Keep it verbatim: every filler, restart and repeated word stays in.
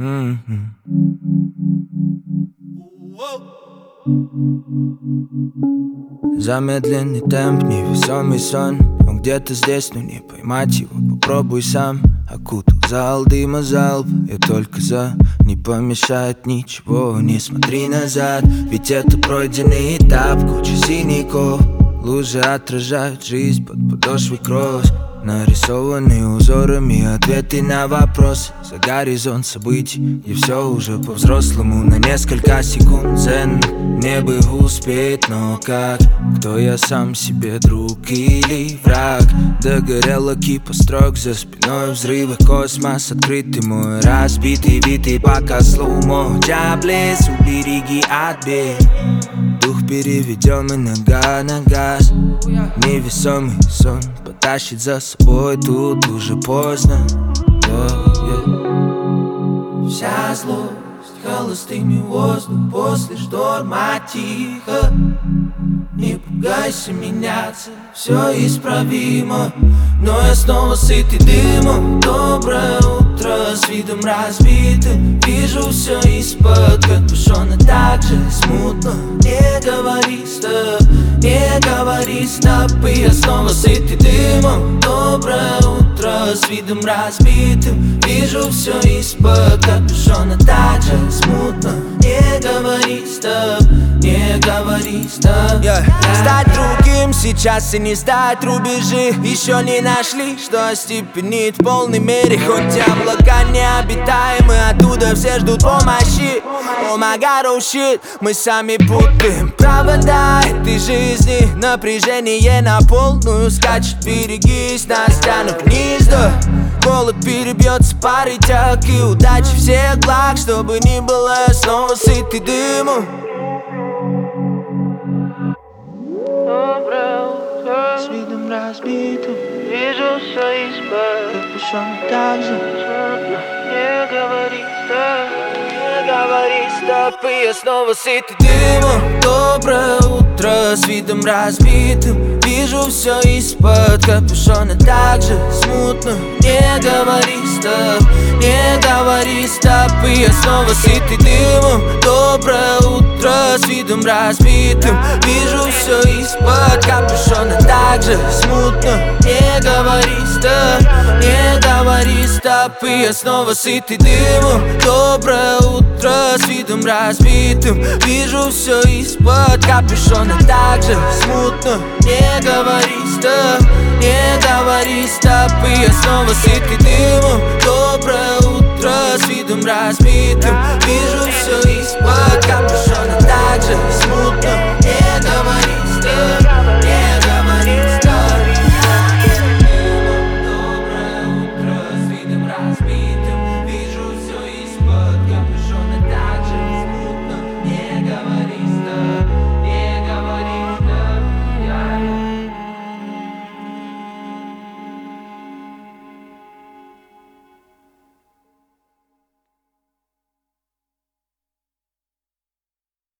Замедленный темп, невесомый сон. Он где-то здесь, но не поймать его. Попробуй сам. Окутал зал дыма залп. Я только за, не помешает ничего. Не смотри назад, ведь это пройденный этап. Куча синяков, лужи отражают жизнь под подошвой кросс. Нарисованные узорами ответы на вопросы. За горизонт событий, где все уже по-взрослому. На несколько секунд цен мне бы успеть, но как? Кто я сам себе, друг или враг? Догорела кипа строк, за спиной взрывы, космос открытый мой. Разбитый вид и пока слоумо. Джаблес, убереги от бед. Дух переведем и нога на газ. Невесомый сон потащит за собой, тут уже поздно. yeah, yeah. Вся злость холостыми воздух после шторма тихо. Не пугайся меняться, все исправимо. Но я снова сытый дымом. Доброе утро с видом разбитым. Вижу все из-под капюшона так же смутно. Не говори стоп, не говори стоп. И я снова сытый дымом. Доброе утро с видом разбитым. Вижу все из-под капюшона так же смутно. Не говори стоп, не говори стоп. yeah. Стать другим сейчас и не стать рубежи. Еще не нашли, что остепенит в полной мере. Хоть облака необитаемы, оттуда все ждут помощи. Oh my god, oh shit, мы сами путаем провода этой жизни. Напряжение на полную скачет, берегись, нас тянут вниз, да. Голод перебьется парой тяг и удачи всех благ. Чтобы ни было, я снова сытый дымом. Доброе утро с видом разбитым. Вижу все из-под капюшона так же смутно. Не говори стоп, не говори стоп. И я снова сытый дымом. Доброе утро с видом разбитым. Вижу все из-под капюшона так же смутно. Не говори стоп, не говори стоп. И я снова сытый дымом. Доброе утро с видом разбитым. Вижу все из-под капюшона так же смутно. Не говори стоп, не говори стоп. И я снова сытый дымом. Доброе утро с видом разбитым. Вижу все из-под капюшона так же смутно. Не говори стоп, не говори стоп. И я снова сытый дымом. Доброе утро с видом разбитым. Вижу все из-под капюшона.